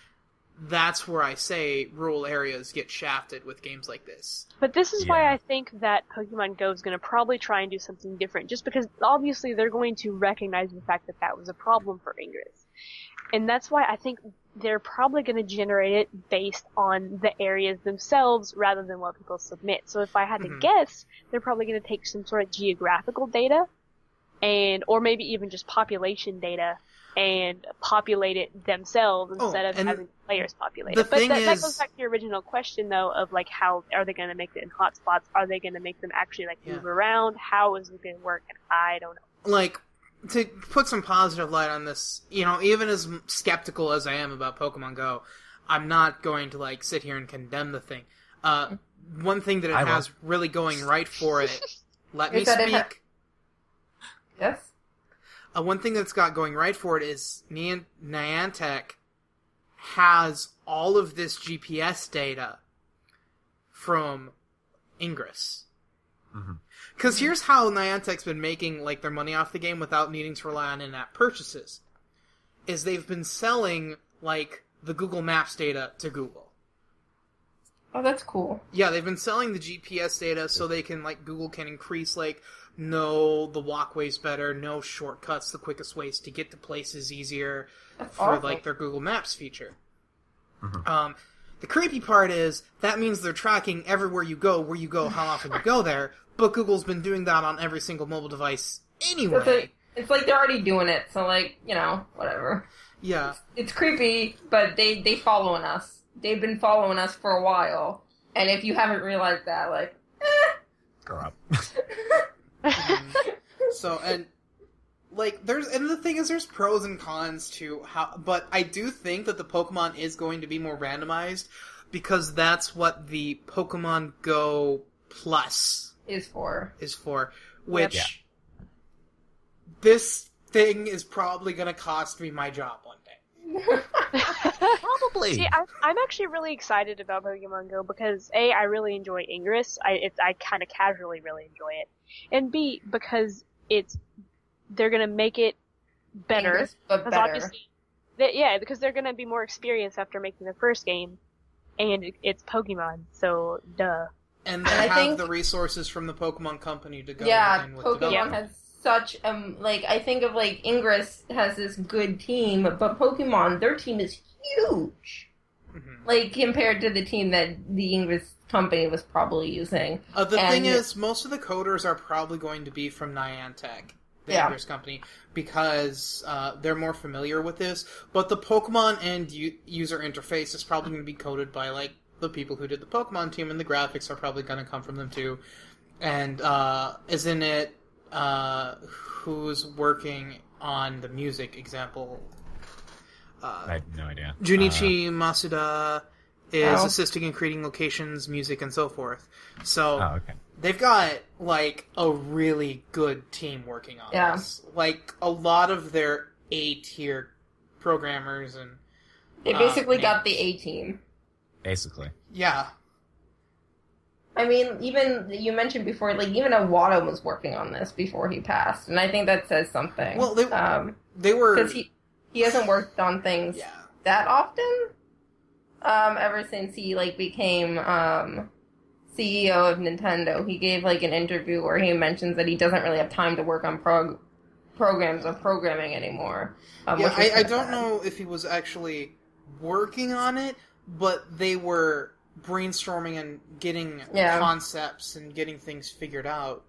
That's where I say rural areas get shafted with games like this. But this is Yeah. why I think that Pokemon Go is going to probably try and do something different, just because obviously they're going to recognize the fact that that was a problem for Ingress. And that's why I think they're probably going to generate it based on the areas themselves rather than what people submit. So if I had Mhm. to guess, they're probably going to take some sort of geographical data, and or maybe even just population data, and populate it themselves instead Oh, of and having players populate the it. But thing that, that is- goes back to your original question, though, of like how are they going to make it in hotspots? Are they going to make them actually like Yeah. move around? How is it going to work? And I don't know. Like, to put some positive light on this, you know, even as skeptical as I am about Pokemon Go, I'm not going to, like, sit here and condemn the thing. Uh, one thing that it I will. has really going right for it, let me Is that it speak. ha- Yes? Uh, one thing that's got going right for it is Nian- Niantic has all of this G P S data from Ingress. Because Mm-hmm. here's how Niantic's been making like their money off the game without needing to rely on in-app purchases. Is they've been selling like the Google Maps data to Google. Oh, that's cool. Yeah, they've been selling the G P S data so they can like Google can increase like no the walkway's better, no shortcuts, the quickest ways to get to places easier That's for awesome. like their Google Maps feature. Mhm. Um, the creepy part is that means they're tracking everywhere you go, where you go, how often you go there. But Google's been doing that on every single mobile device anyway. It's like, it's like they're already doing it, so like, you know, whatever. Yeah, It's creepy, but they, they following us. They've been following us for a while. And if you haven't realized that, like, eh. Grow up. so and like there's and the thing is there's pros and cons to how, but I do think that the Pokemon is going to be more randomized because that's what the Pokemon Go Plus is for. is for, which Yeah. this thing is probably going to cost me my job one day. Probably. See, I, I'm actually really excited about Pokemon Go because A, I really enjoy Ingress. I it's, I kind of casually really enjoy it, and B, because it's they're gonna make it better. Ingress, but Because better. obviously, they, yeah, because they're gonna be more experienced after making the first game, and it- it's Pokemon, so duh. And they And I have think- the resources from the Pokemon Company to go Yeah, in with Pokemon development. has such um like I think of like Ingress has this good team, but Pokemon their team is huge. Mhm. Like, compared to the team that the English company was probably using. Uh, the And- thing is, most of the coders are probably going to be from Niantic, the Yeah. English company, because uh, they're more familiar with this. But the Pokemon and u- user interface is probably going to be coded by, like, the people who did the Pokemon team, and the graphics are probably going to come from them, too. And uh, isn't it uh, who's working on the music example? Uh, I have no idea. Junichi Masuda is Oh. assisting in creating locations, music, and so forth. So Uh, oh, okay. they've got, like, a really good team working on Yeah. this. Like, a lot of their A-tier programmers and... They uh, basically got the names. A-team. Basically. Yeah. I mean, even, you mentioned before, like, even Iwata was working on this before he passed, and I think that says something. Well, they- Um, They were... because he, he hasn't worked on things Yeah. that often, um, ever since he, like, became, um, C E O of Nintendo. He gave, like, an interview where he mentions that he doesn't really have time to work on prog- programs or programming anymore. Um, Yeah, which is I, I kinda don't sad. know if he was actually working on it, but they were brainstorming and getting Yeah. concepts and getting things figured out.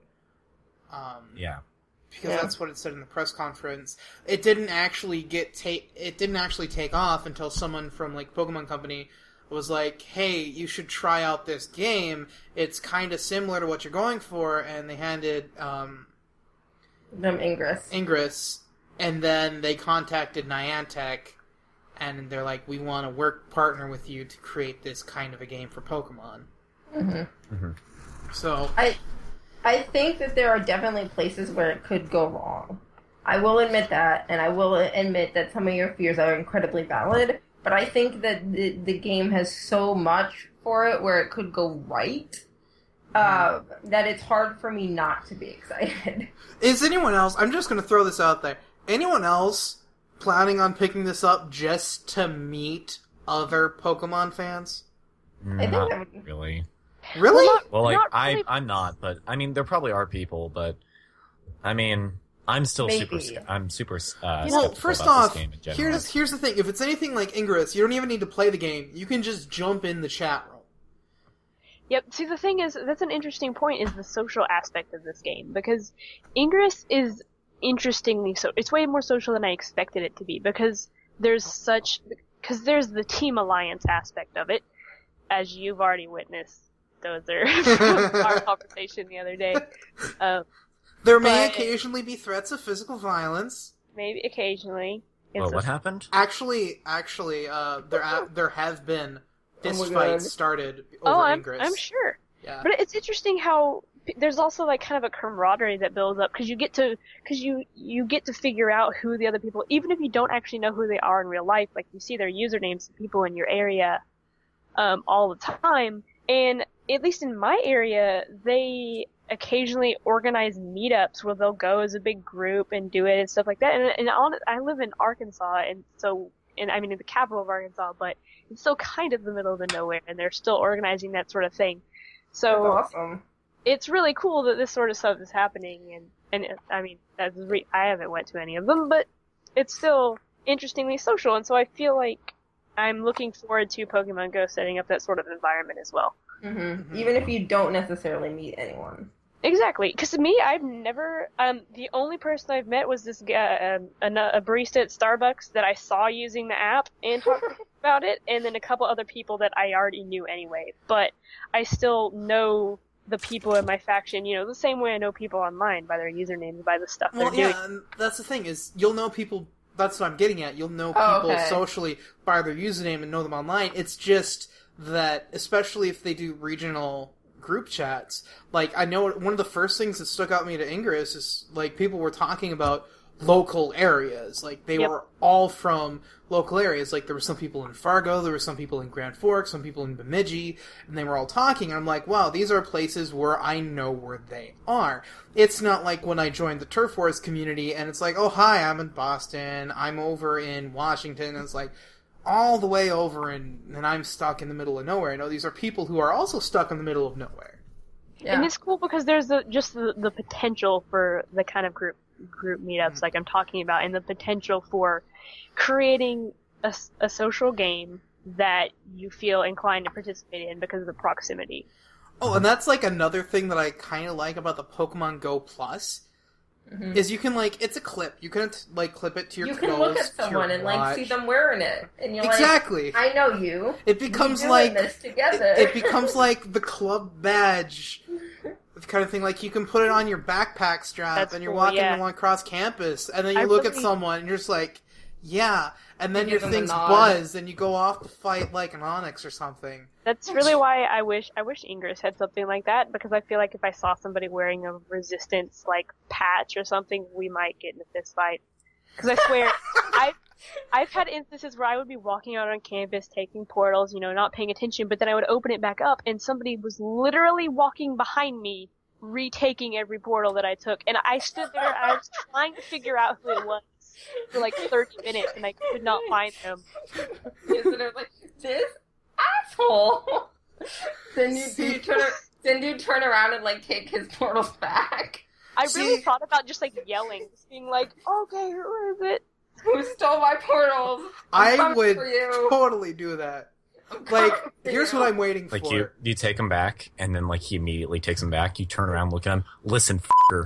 Um, Yeah. because Yeah. that's what it said in the press conference. It didn't actually get take. It didn't actually take off until someone from like Pokemon Company was like, "Hey, you should try out this game. It's kind of similar to what you're going for," and they handed um, Them Ingress. Ingress, and then they contacted Niantic, and they're like, "We want to work partner with you to create this kind of a game for Pokemon." hmm hmm So I I think that there are definitely places where it could go wrong. I will admit that, and I will admit that some of your fears are incredibly valid, but I think that the, the game has so much for it where it could go right, uh, that it's hard for me not to be excited. is anyone else? I'm just going to throw this out there. Anyone else planning on picking this up just to meet other Pokemon fans? I think Not that would- really. Really? Well, not- Well, like Not I, really. I'm not, but I mean, there probably are people, but I mean, I'm still super. Maybe. sc- I'm super. Uh, well, skeptical first about off, this game in general. here's here's the thing. If it's anything like Ingress, you don't even need to play the game. You can just jump in the chat room. Yep. See, the thing is, that's an interesting point. Is the social aspect of this game, because Ingress is interestingly so. It's way more social than I expected it to be, because there's such because there's the team alliance aspect of it, as you've already witnessed. Those are our conversation the other day. Um, There may But- occasionally be threats of physical violence. maybe occasionally. Well, It's what a- happened? Actually, actually, uh, there a- there have been Oh my fist God. fights started over Oh, I'm, Ingress. I'm sure. Yeah. But it's interesting how p- there's also like kind of a camaraderie that builds up because you get to because you you get to figure out who the other people, even if you don't actually know who they are in real life. Like you see their usernames, people in your area, um, all the time. And at least in my area, they occasionally organize meetups where they'll go as a big group and do it and stuff like that. And, and on, I live in Arkansas, and so and I mean in the capital of Arkansas, but it's still kind of the middle of the nowhere, and they're still organizing that sort of thing. So That's awesome. it's really cool that this sort of stuff is happening, and and it, I mean, that's re- I haven't went to any of them, but it's still interestingly social, and so I feel like I'm looking forward to Pokemon Go setting up that sort of environment as well. hmm Mhm. Even if you don't necessarily meet anyone. Exactly, because to me, I've never. Um, the only person I've met was this guy, um, a, a barista at Starbucks that I saw using the app and talking about it, and then a couple other people that I already knew anyway. But I still know the people in my faction, you know, the same way I know people online by their usernames, by the stuff Well, they're doing. yeah, and that's the thing is you'll know people. That's what I'm getting at. You'll know people Oh, okay. socially by their username and know them online. It's just that, especially if they do regional group chats. Like, I know one of the first things that stuck out to me to Ingress is like people were talking about local areas. Like they Yep. were all from local areas. Like there were some people in Fargo, there were some people in Grand Forks, some people in Bemidji, and they were all talking. And I'm like, wow, these are places where I know where they are. It's not like when I joined the Turf Wars community and it's like, oh hi, I'm in Boston, I'm over in Washington, and it's like all the way over and and I'm stuck in the middle of nowhere. No, these are people who are also stuck in the middle of nowhere. Yeah. And it's cool because there's the, just the, the potential for the kind of group group meetups like I'm talking about, and the potential for creating a, s- a social game that you feel inclined to participate in because of the proximity. Oh, and that's like another thing that I kind of like about the Pokemon Go Plus. Mm-hmm. Is you can, like, it's a clip. You can, like, clip it to your You clothes, can look at someone and, like, see them wearing it. And you're exactly. like, I know you. It becomes We're like, doing this together. It, it becomes like the club badge kind of thing. Like, you can put it on your backpack strap That's and you're cool, walking yeah. along across campus, and then you I look really... at someone and you're just like, yeah, and then You your give them a thing's nod. buzz and you go off to fight like an Onyx or something. That's really why I wish I wish Ingress had something like that, because I feel like if I saw somebody wearing a resistance like patch or something, we might get in a fist fight. Because I swear, I've I've had instances where I would be walking out on campus, taking portals, you know, not paying attention, but then I would open it back up, and somebody was literally walking behind me, retaking every portal that I took, and I stood there, and I was trying to figure out who it was for like thirty minutes, and I could not find them. Yes, and I was like, this asshole. then you, See? you turn, then you turn around and like take his portals back. I really See? thought about just like yelling, just being like, okay, who is it? Who stole my portals? I'm I coming would for you. totally do that. I'm coming Like, for here's you. what I'm waiting Like for. you, you take him back, and then like he immediately takes him back. You turn around, look at him. Listen, fucker.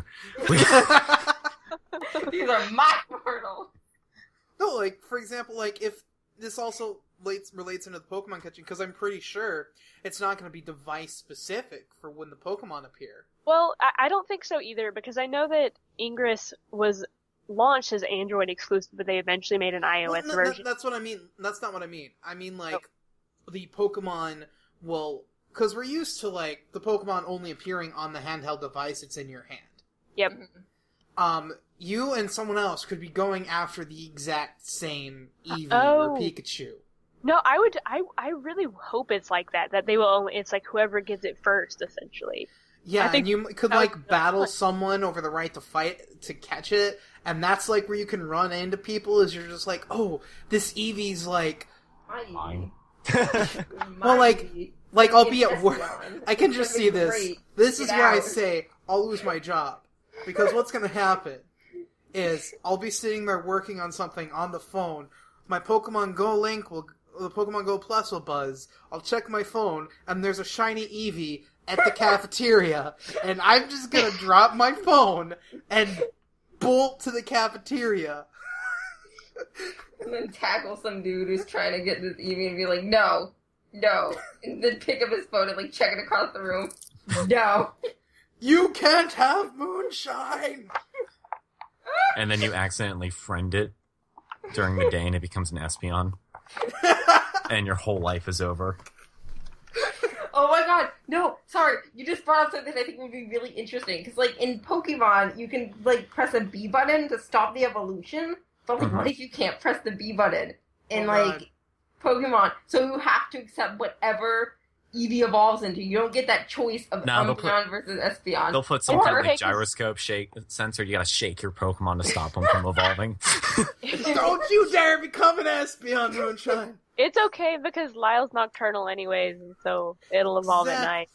These are my portals. No, like, for example, like, if this also relates, relates into the Pokemon catching, because I'm pretty sure it's not going to be device-specific for when the Pokemon appear. Well, I, I don't think so either, because I know that Ingress was launched as Android exclusive, but they eventually made an iOS Well, no, version. that- that's what I mean. That's not what I mean. I mean, like, the Pokemon will... Because we're used to, like, the Pokemon only appearing on the handheld device it's in your hand. Yep. Um, you and someone else could be going after the exact same Eevee Oh. or Pikachu. No, I would, I, I really hope it's like that, that they will only, it's like whoever gets it first, essentially. Yeah, I think and you could, that would like, be battle fun. someone over the right to fight, to catch it, and that's, like, where you can run into people, is you're just like, oh, this Eevee's, like... My Fine. Eevee. My Well, like- Eevee. Like, Give I'll me be an at work. Espeon. I can It's just gonna see be this. great. This Get is where I out. say, I'll lose my job. Because what's gonna happen is, I'll be sitting there working on something on the phone, my Pokemon Go link will, the Pokemon Go Plus will buzz, I'll check my phone, and there's a shiny Eevee at the cafeteria, and I'm just gonna drop my phone and bolt to the cafeteria. And then tackle some dude who's trying to get this Eevee and be like, no, no. And then pick up his phone and like check it across the room. No. You can't have moonshine! And then you accidentally friend it during the day, and it becomes an Espeon, and your whole life is over. Oh my god, no, sorry, you just brought up something I think would be really interesting, because, like, in Pokemon, you can, like, press a B button to stop the evolution, but, like, Mhm. what if you can't press the B button in, Oh, like, God. Pokemon? So you have to accept whatever Eevee evolves into. You don't get that choice of No, they'll Umbreon versus Espeon. They'll put some Or- kind of like Take his- gyroscope shake sensor. You gotta shake your Pokemon to stop them from evolving. Don't you dare become an Espeon, Moonshine! It's okay, because Lyle's nocturnal anyways, and so it'll evolve at night.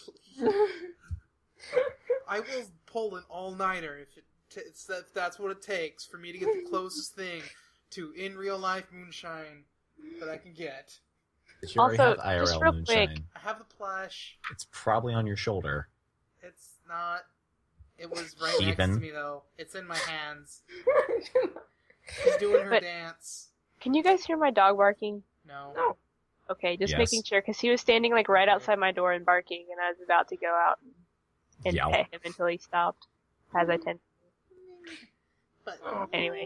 I will pull an all-nighter if, it t- it's, if that's what it takes for me to get the closest thing to in real life moonshine that I can get. You already Also, have I R L just real moonshine. quick- I have the plush. It's probably on your shoulder. It's not. It was right next Heathen. to me though. It's in my hands. She's doing her But- dance. Can you guys hear my dog barking? No. No. Okay, just Yes. making sure, because he was standing like right outside my door and barking, and I was about to go out and Yow. pet him until he stopped, as I tend. But Anyway.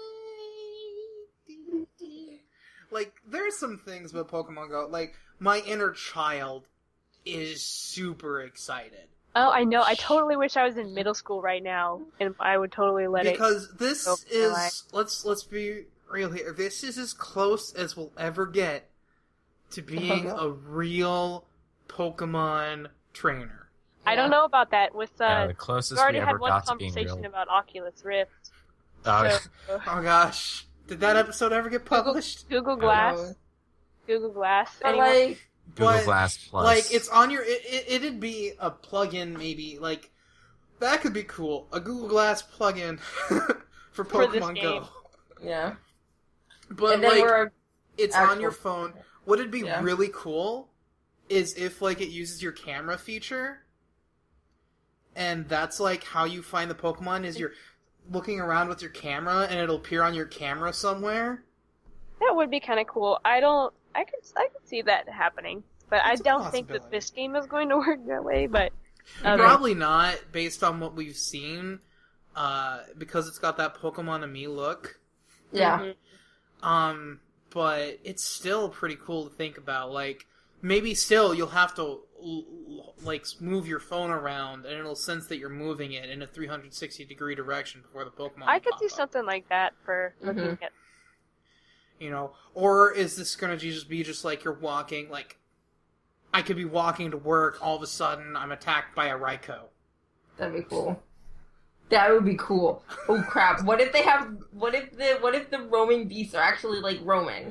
Like, there's some things about Pokemon Go. Like, my inner child is super excited. Oh, I know. I totally wish I was in middle school right now, and I would totally let it. Because this go for my life. is, let's let's be real here, this is as close as we'll ever get to being a real Pokemon trainer. I don't know about that. With Yeah, uh, the we closest already we had ever one got to being conversation real. about Oculus Rift. Uh, So, uh, Oh gosh. Did that episode ever get published? Google know. Glass. Google Glass. But, Anyone? like, Google But, Glass Plus. Like, it's on your, it, it, it'd be a plug-in maybe, like, that could be cool. A Google Glass plug-in for For this Pokemon game. Go. yeah. But, and then like, we're it's on actual- your phone. What'd be Yeah. really cool is if, like, it uses your camera feature, and that's, like, how you find the Pokemon, is you're looking around with your camera, and it'll appear on your camera somewhere. That would be kind of cool. I don't. I could. I could see that happening, but It's a I don't think that possibility. this game is going to work that way. But um, Probably not, based on what we've seen, uh, because it's got that Pokemon to me look. Yeah. mhm. Um, but it's still pretty cool to think about. Like, maybe still you'll have to, l- l- like, move your phone around, and it'll sense that you're moving it in a three hundred sixty degree direction before the Pokemon I could pop see up. something like that for looking Mhm. at. You know, or is this gonna just be just like you're walking, like, I could be walking to work, all of a sudden I'm attacked by a Raikou. That'd be cool. That would be cool. Oh crap! What if they have? What if the? What if the roaming beasts are actually like roaming?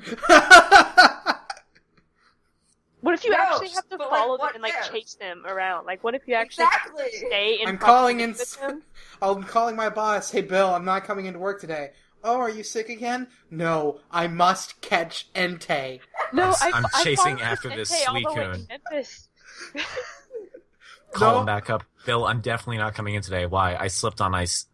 What if you No, actually have to but, like, follow what them and like if? chase them around? Like, what if you actually have to Exactly. stay in I'm calling in. proximity with them? I'm calling my boss. Hey, Bill, I'm not coming into work today. Oh, are you sick again? No, I must catch Entei. No, I, I'm I chasing followed after this Entei all the way to Suicune. Memphis. Call No. him back up. Bill, I'm definitely not coming in today. Why? I slipped on ice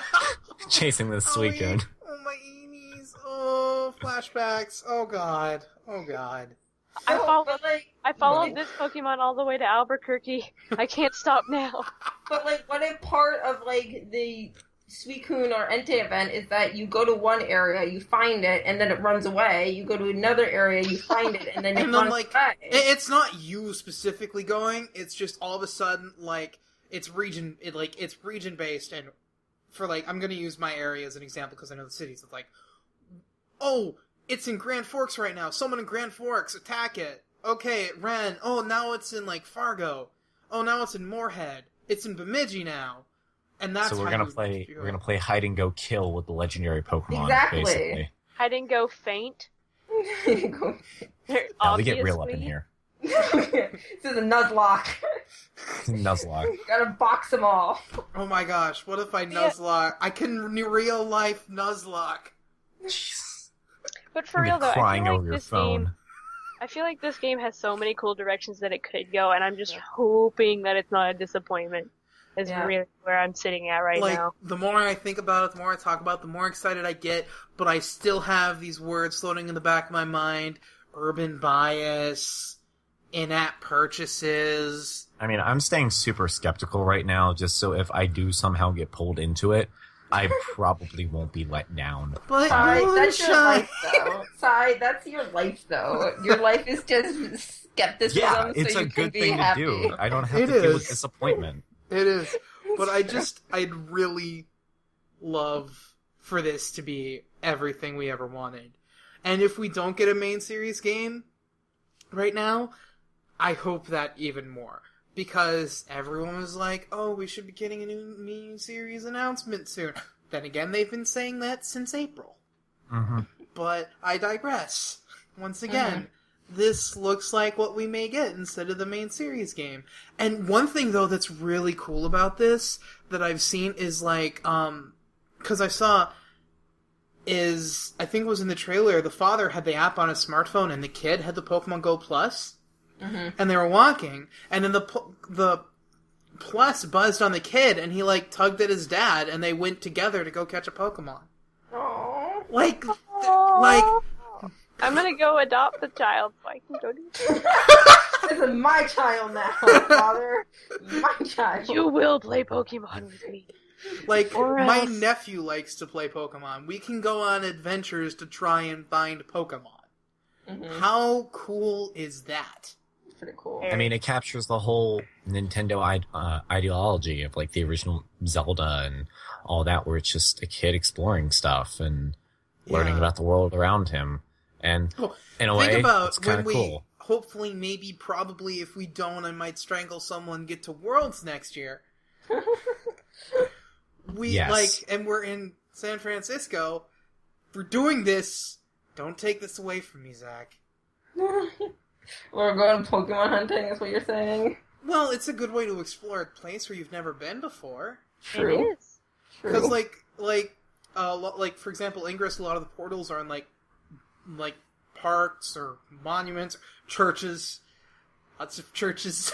chasing this Oh, Suicune. oh, my eenies. Oh, flashbacks. Oh, God. Oh, God. I No, followed. but like, I followed what this Pokemon all the way to Albuquerque. I can't stop now. But like, what if part of like the Suicune or Entei event is that you go to one area, you find it, and then it runs away. You go to another area, you find it, and then it And then, runs like, away. It- It's not you specifically going. It's just all of a sudden, like, it's region, it like it's region based, and for like, I'm gonna use my area as an example because I know the cities. It's like, oh, it's in Grand Forks right now. Someone in Grand Forks, attack it. Okay, it ran. Oh, now it's in like Fargo. Oh, now it's in Moorhead. It's in Bemidji now. And that's So we're how gonna you play. do We're it. gonna play hide and go kill with the legendary Pokemon. Exactly. Basically. I didn't go faint. Go- Now we get real up in Obviously. here. this is a Nuzlocke. Nuzlocke. Gotta box them all. Oh my gosh, what if I Yeah. Nuzlocke? I can real life Nuzlocke. Jeez. But for You'll real be though, I crying feel like over your this phone. game. I feel like this game has so many cool directions that it could go, and I'm just hoping that it's not a disappointment. Is Yeah. really where I'm sitting at right like, now. the more I think about it, the more I talk about it, the more excited I get, but I still have these words floating in the back of my mind. Urban bias, in-app purchases. I mean, I'm staying super skeptical right now, just so if I do somehow get pulled into it, I probably won't be let down. But Sai, moonshine. that's your life, though. Sai, that's your life, though. Your life is just skepticism, Yeah, it's so a you can good be thing happy. to do. I don't have It to deal is. with disappointment. It is. But I just, I'd really love for this to be everything we ever wanted. And if we don't get a main series game right now, I hope that even more. Because everyone was like, oh, we should be getting a new main series announcement soon. Then again, they've been saying that since April. hmm But I digress. Once again, this looks like what we may get instead of the main series game. And one thing, though, that's really cool about this that I've seen is, like, um, because I saw, is, I think it was in the trailer, the father had the app on his smartphone and the kid had the Pokemon Go Plus. Mhm. And they were walking, and then the pu- the Plus buzzed on the kid, and he, like, tugged at his dad, and they went together to go catch a Pokemon. Aww. Like, th- like, I'm gonna go adopt the child so I can go do This is my child now, father. My child. You will play Pokemon with me. Like, Or my else- nephew likes to play Pokemon. We can go on adventures to try and find Pokemon. Mhm. How cool is that? Pretty cool. Yeah. I mean, it captures the whole Nintendo ide- uh, ideology of like the original Zelda and all that, where it's just a kid exploring stuff and learning Yeah. about the world around him. And Oh, in a Think way, about it's when kind of we, cool. hopefully, maybe, probably, if we don't, I might strangle someone, get to Worlds next year. We, Yes. like, and we're in San Francisco. We're doing this. Don't take this away from me, Zach. We're going Pokemon hunting, is what you're saying? Well, it's a good way to explore a place where you've never been before. True. It is. Because, True. like, like, uh, lo- like for example, Ingress, a lot of the portals are in like, like parks or monuments, churches, lots of churches,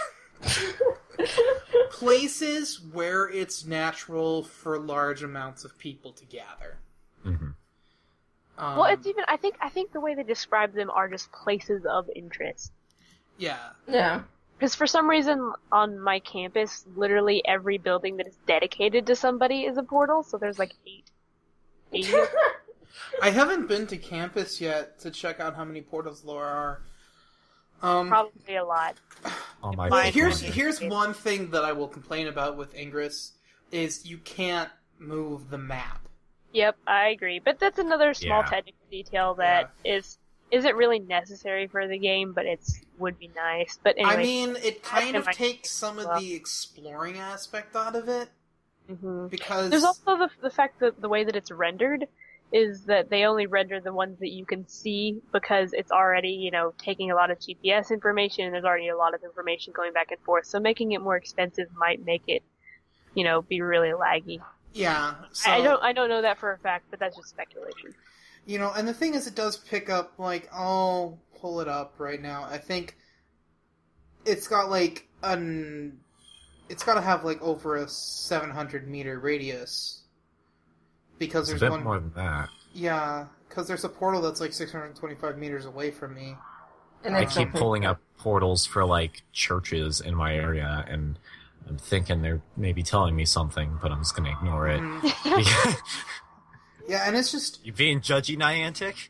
places where it's natural for large amounts of people to gather. Mm-hmm. Um, Well, it's even. I think. I think the way they describe them are just places of interest. yeah. Yeah. Because for some reason on my campus, literally every building that is dedicated to somebody is a portal. So there's like eight. eight of them. I haven't been to campus yet to check out how many portals there are. Um, Probably a lot. On my Well, here's phone. here's one thing that I will complain about with Ingress is you can't move the map. Yep, I agree. But that's another small Yeah. technical detail that is isn't really necessary for the game, but it's would be nice. But anyway, I mean, it kind of That's my- takes some of the exploring aspect out of it mhm. because there's also the the fact that the way that it's rendered is that they only render the ones that you can see because it's already, you know, taking a lot of G P S information and there's already a lot of information going back and forth. So making it more expensive might make it, you know, be really laggy. yeah. So, I don't I don't know that for a fact, but that's just speculation. You know, and the thing is, it does pick up, like, I'll pull it up right now. I think it's got, like, an... It's got to have, like, over a seven hundred meter radius. Because It's a there's bit one... more than that. Yeah, because there's a portal that's, like, six hundred twenty-five meters away from me. And I it's keep something- pulling up portals for like churches in my area, and I'm thinking they're maybe telling me something, but I'm just gonna ignore it. Mhm. Yeah, and it's just... You being judgy, Niantic?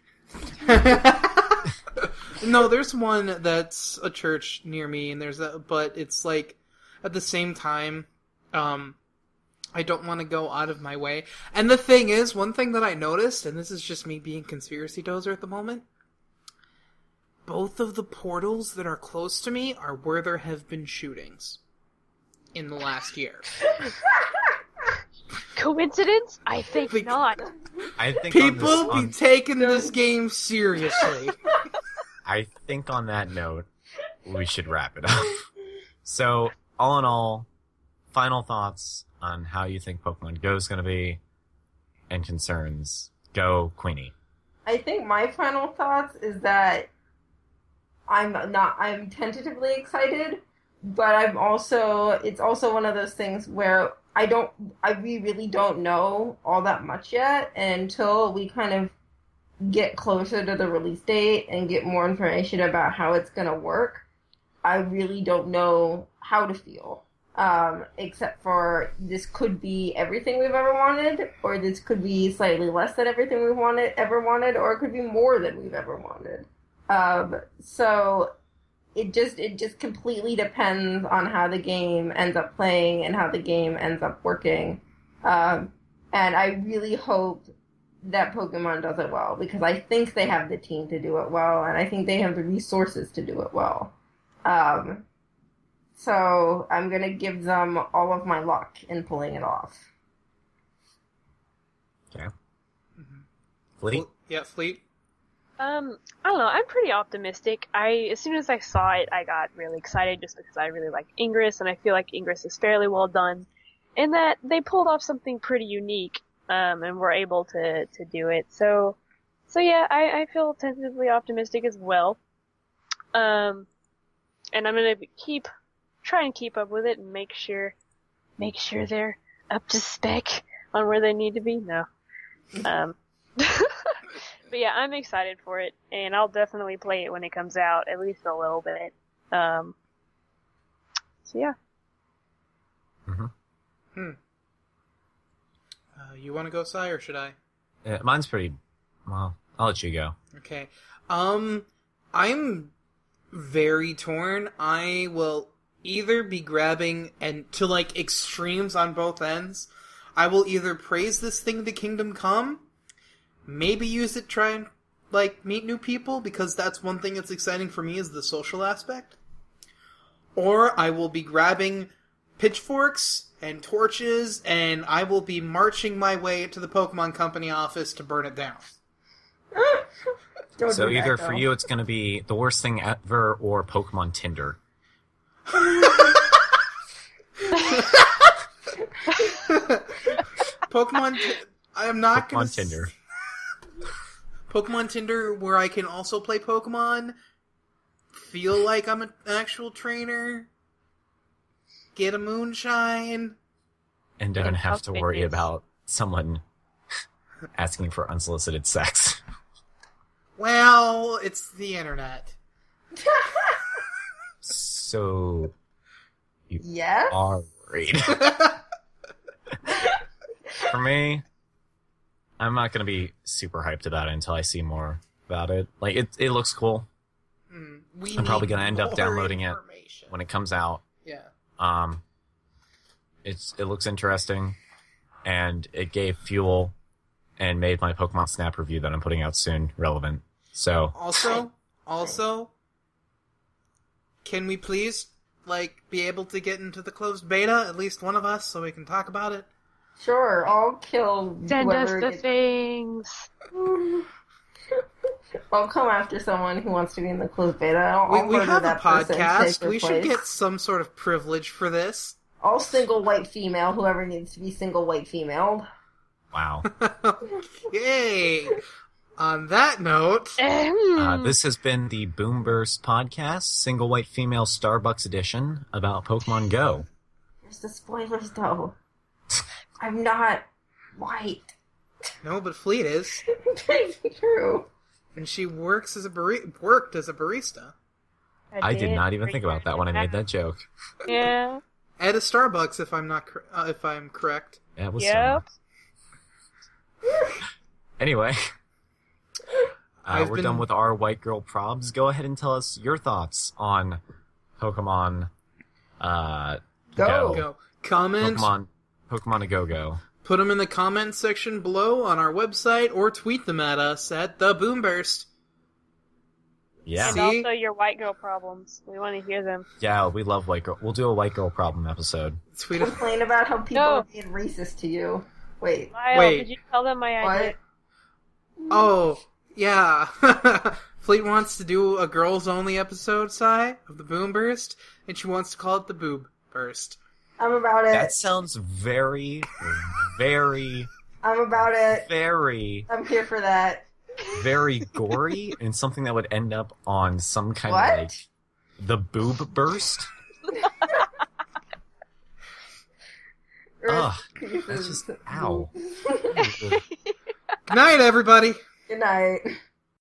No, there's one that's a church near me, and there's a... But it's, like, at the same time, um... I don't want to go out of my way. And the thing is, one thing that I noticed, and this is just me being conspiracy dozer at the moment, both of the portals that are close to me are where there have been shootings in the last year. Coincidence? I think Be- not. I think on People this, be on, taking this game seriously. I think on that note, we should wrap it up. So, all in all, final thoughts on how you think Pokemon Go is going to be, and concerns. Go, Queenie. I think my final thoughts is that I'm not, I'm tentatively excited, but I'm also, it's also one of those things where I don't, I, we really don't know all that much yet, and until we kind of get closer to the release date and get more information about how it's going to work, I really don't know how to feel. Um, except for this could be everything we've ever wanted, or this could be slightly less than everything we've wanted, ever wanted, or it could be more than we've ever wanted. Um, so it just, it just completely depends on how the game ends up playing and how the game ends up working. Um, and I really hope that Pokemon does it well, because I think they have the team to do it well, and I think they have the resources to do it well. Um, So I'm gonna give them all of my luck in pulling it off. Okay. Fleet? Yeah, Fleet. Um, I don't know. I'm pretty optimistic. I as soon as I saw it, I got really excited just because I really like Ingress, and I feel like Ingress is fairly well done, and that they pulled off something pretty unique, um, and were able to to do it. So, so yeah, I, I feel tentatively optimistic as well. Um, and I'm gonna keep try and keep up with it and make sure make sure they're up to spec on where they need to be. No. Um. But yeah, I'm excited for it, and I'll definitely play it when it comes out, at least a little bit. Um, so yeah. Hmm. Uh, you want to go, Sai, or should I? Yeah, mine's pretty... Well, I'll let you go. Okay. Um, I'm very torn. I will either be grabbing and to like extremes on both ends. I will either praise this thing to Kingdom Come, maybe use it try and like meet new people, because that's one thing that's exciting for me is the social aspect. Or I will be grabbing pitchforks and torches, and I will be marching my way to the Pokemon Company office to burn it down. Don't So do that, either for though. you it's going to be the worst thing ever, or Pokemon Tinder. Pokemon. T- I am not going Pokemon Tinder. Pokemon Tinder where I can also play Pokemon, feel like I'm an actual trainer, get a moonshine. And don't And have to how worry fitness. about someone asking for unsolicited sex. Well, it's the internet. So, you Yes? are worried. For me, I'm not going to be super hyped about it until I see more about it. Like, it, it looks cool Hmm, we I'm probably need gonna end up more downloading it information. when it comes out. Yeah. Um, it's it looks interesting, and it gave fuel and made my Pokemon Snap review that I'm putting out soon relevant. So, Also, also, can we please, like, be able to get into the closed beta, at least one of us, so we can talk about it? Sure, I'll kill Send us whoever the gets- things. I'll come after someone who wants to be in the closed beta. I'll, We, I'll we murder have a that person, take podcast. their We should place. get some sort of privilege for this. All single white female, whoever needs to be single white female. wow. Yay! On that note, Uh, this has been the Boomburst podcast, single white female Starbucks edition about Pokemon Go. There's the spoilers, though. I'm not white. no, but Fleet is, That's true. and she works as a bari- worked as a barista I did not even think about that when I made that joke. Yeah. at a Starbucks. If I'm not, cor- uh, if I'm correct. Yeah, it was Yep. Starbucks. Anyway, uh, I've we're been- done with our white girl probs. Go ahead and tell us your thoughts on Pokemon uh, Go. Go comment. Pokemon, Pokemon a Go-Go. Put them in the comment section below on our website, or tweet them at us at the Boomburst. Yeah. And See? also your white girl problems. We want to hear them. Yeah, we love white girl. We'll do a white girl problem episode. Tweet them. Complain about how people No. are being racist to you. Wait, Lyle, Wait. did you tell them my idea? what? Oh, yeah. Fleet wants to do a girls only episode, Sai, of the Boomburst, and she wants to call it the Boob Burst. I'm about it. That sounds very, very, I'm about it. very, I'm here for that. very gory, and something that would end up on some kind What? of like the boob burst. Ugh, that's just ow. Good night, everybody. Good night.